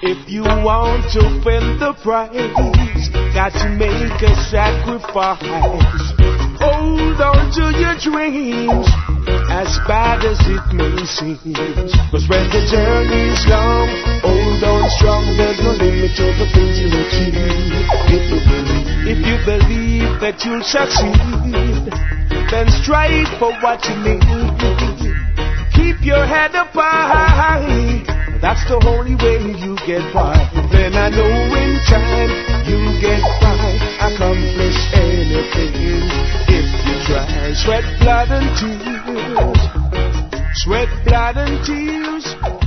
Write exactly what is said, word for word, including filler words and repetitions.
If you want to win the prize, got to make a sacrifice. Hold on to your dreams, as bad as it may seem. Cause when the journey's long, hold on strong, there's no limit to the things you achieve. If you believe, if you believe that you'll succeed, then strive for what you need. Keep your head up high, that's the only way you get by. Then I know in time you get by, accomplish anything if you try. Sweat, blood and tears, sweat, blood and tears.